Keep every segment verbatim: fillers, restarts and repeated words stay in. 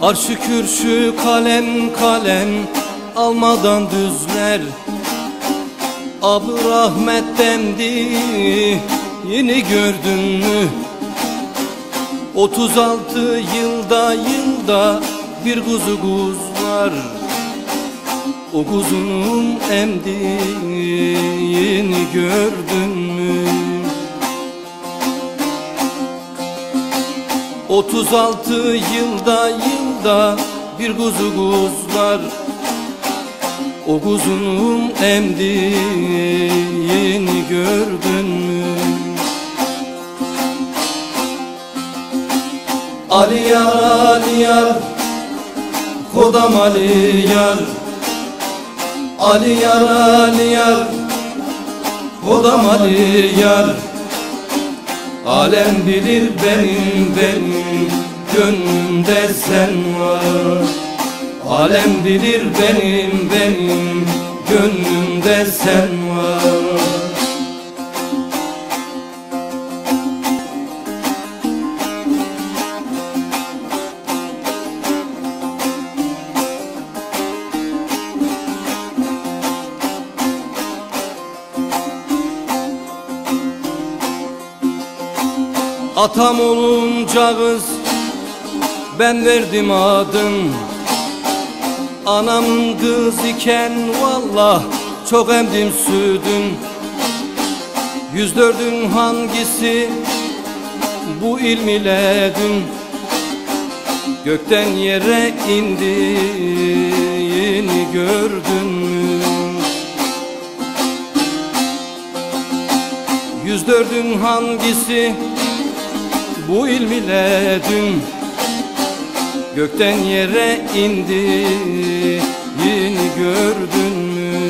Arş-ı kürşü kalem kalem almadan düzler. Ab-ı rahmet demdi yeni gördün mü? Otuz altı yılda yılda bir kuzu kuzlar. O kuzunun emdiğini gördün mü? Otuz altı yılda yılda bir kuzu kuzlar. O kuzunun emdiğini gördün mü? Ali yar, Ali yar, kodam Ali yar. Ali yar, Ali yar, kodam Ali yar. Alem bilir benim, benim gönlümde sen var. Alem bilir benim, benim gönlümde sen var. Atam olunca kız ben verdim adım. Anam kız iken vallah çok emdim sütün. Yüz dördün hangisi bu ilm ile dün gökten yere indiğini gördün mü? Yüz dördün hangisi bu ilm ile dün gökten yere indiğini gördün mü?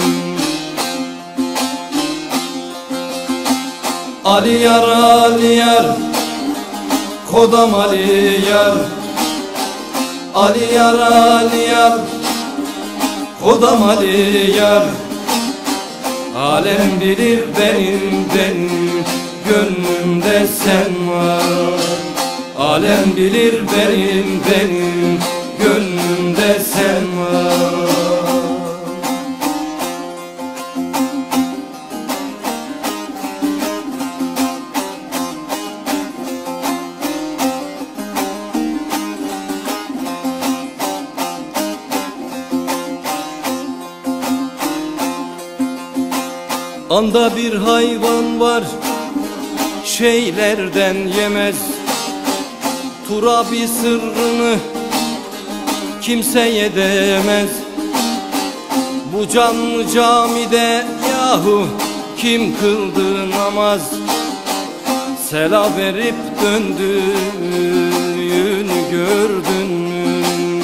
Ali yar, Ali yar, kodam Ali yar. Ali yar, Ali yar, kodam Ali yar. Alem bilir benim, benim gönlümde sen var. Alem bilir benim, benim gönlümde sen var. Anda bir hayvan var şeylerden yemez. Turabi sırrını kimseye demez. Bu canlı camide yahu kim kıldı namaz? Selam verip döndüğünü gördün mü?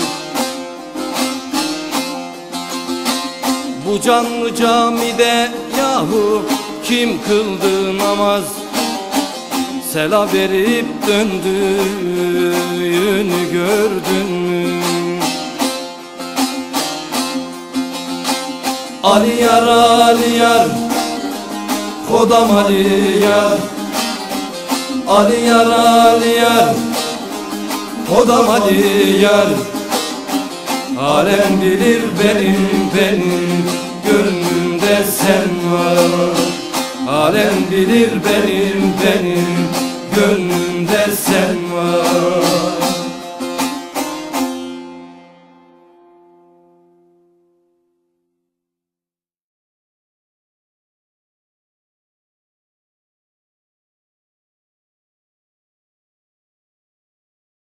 Bu canlı camide yahu kim kıldı namaz? Selam verip döndüğünü gördün mü? Ali yar, Ali yar, kodam Ali yar. Ali yar, Ali yar, kodam Ali yar. Alem bilir benim, benim gönlümde sen var. Alem bilir benim, benim gönlümde sen var.